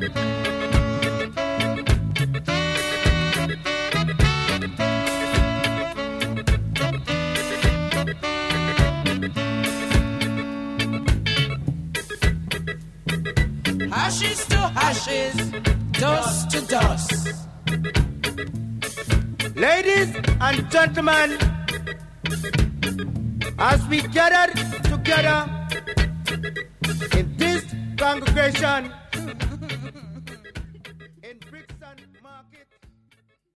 Ashes to ashes, dust to dust. Ladies and gentlemen, as we gather together in this congregation